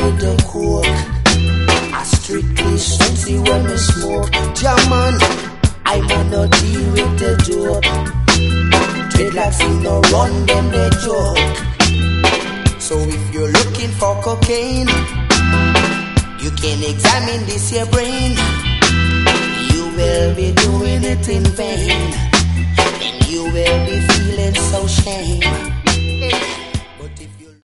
with the coke. I strictly see when me smoke. German, I man not deal with the joke. Dreadlocks we no run them the joke. So if you're looking for cocaine, you can examine this your brain. You will be doing it in vain.